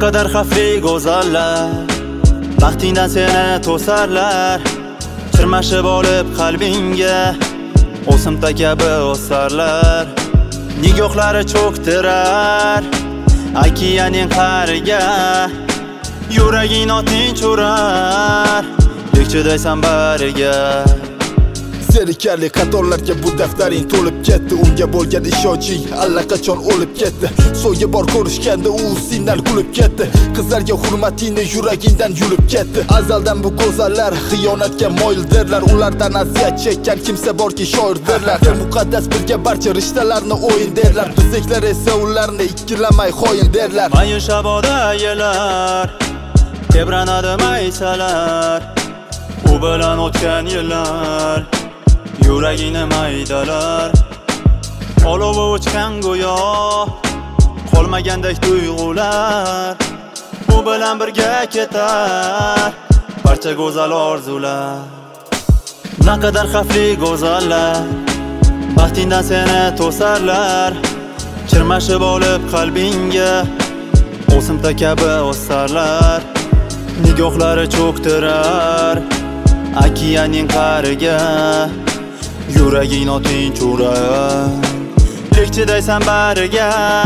Naqadar xavfli go'zallar baxtingdan seni to'sarlar, chirmashib olib qalbingga o'simta kabi o'sarlar. Nigohlari cho'ktirar okeaning qa'riga, yuraging notinch urar bekchidaysan bariga. Zerikarli qatorlarga bu daftaring to'lib ketdi, unga bo'lgan ishonching allaqachon o'lib ketdi. So'yi bor ko'rishganda u sendan kulib ketdi, qizlarga hurmatingni yuragingdan yulib ketdi. Azaldan bu go'zallar xiyonatga moyildirlar, ulardan aziyat chekkan kimsa borki shoir derlar. Muqaddas bilgan barcha rishtalarni o'yin derlar, bizniklar esa ularni ikkilamay xoin derlar. Mayun shaboda yelar, tebranadi maysalar, u bilan o'tgan yillar yuragingni maydalar. Olovi o'chgan go'yo qolmagandek tuyg'ular, u bilan birga ketar barcha go'zal orzular. Naqadar xavfli go'zallar baxtingdan seni to'sarlar, chirmashib olib qalbingga o'simta kabi o'sarlar. Nigohlari cho'ktirar okeaning qa'riga, yuraging notinch urar bekchidaysan bariga.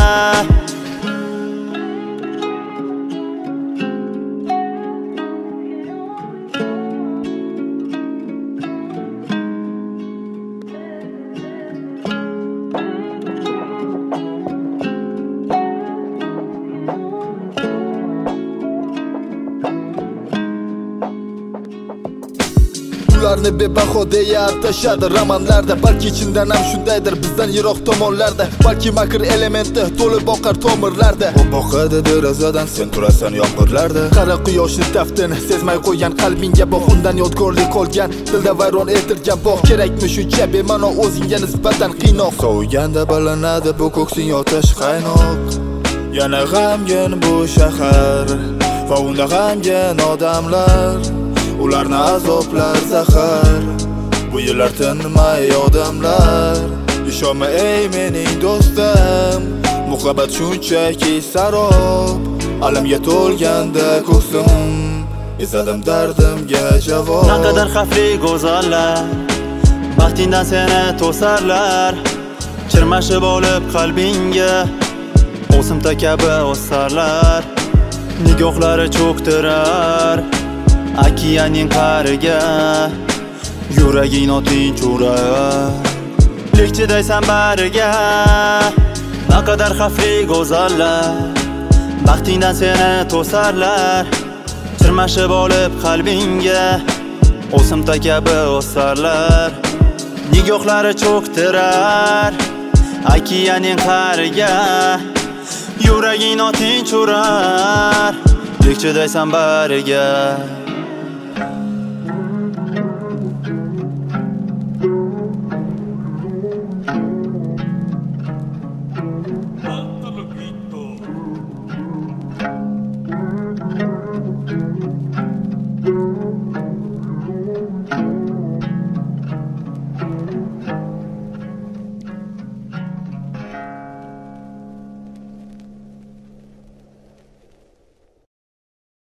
Ularni bebaho deya atashadi romanlarda, balki chindan ham shundaydir bizdan yiroq tomonlarda. Balki makr elementi to'lib oqar tomirlarda. U boqadi derazadan, sen turasan yomg'irlarda. Qara quyoshni taftini sezmay qo'ygan qalbingga bog', undan yodgorlik qolgan dilda vayron etilgan bog'. Kerakmi shuncha bema'no o'zingga nisbatan qiynoq? Sovuganda balanadi bu ko'ksing otash qaynoq. Yana g'amgin bu shahar va unda g'amgin odamlar, ularni azoblar zahar. Bu yillar tinmay odamlar, ishonma ey mening do'stim, muhabbat shunchaki sarob. Alamga to'lganda ko'zim, izadim dardimga javob. Naqadar xavfli go'zallar baxtingdan seni to'sarlar, chirmashib olib qalbingga o'simta kabi o'sarlar. Nigohlari cho'ktirar okeaning qa'riga, yuraging notinch urar bekchidaysan bariga. Naqadar xavfli go'zallar baxtingdan seni to'sarlar, chirmashib olib qalbingga o'simta kabi o'sarlar. Nigohlari cho'ktirar okeaning qa'riga, yuraging notinch urar bekchidaysan bariga.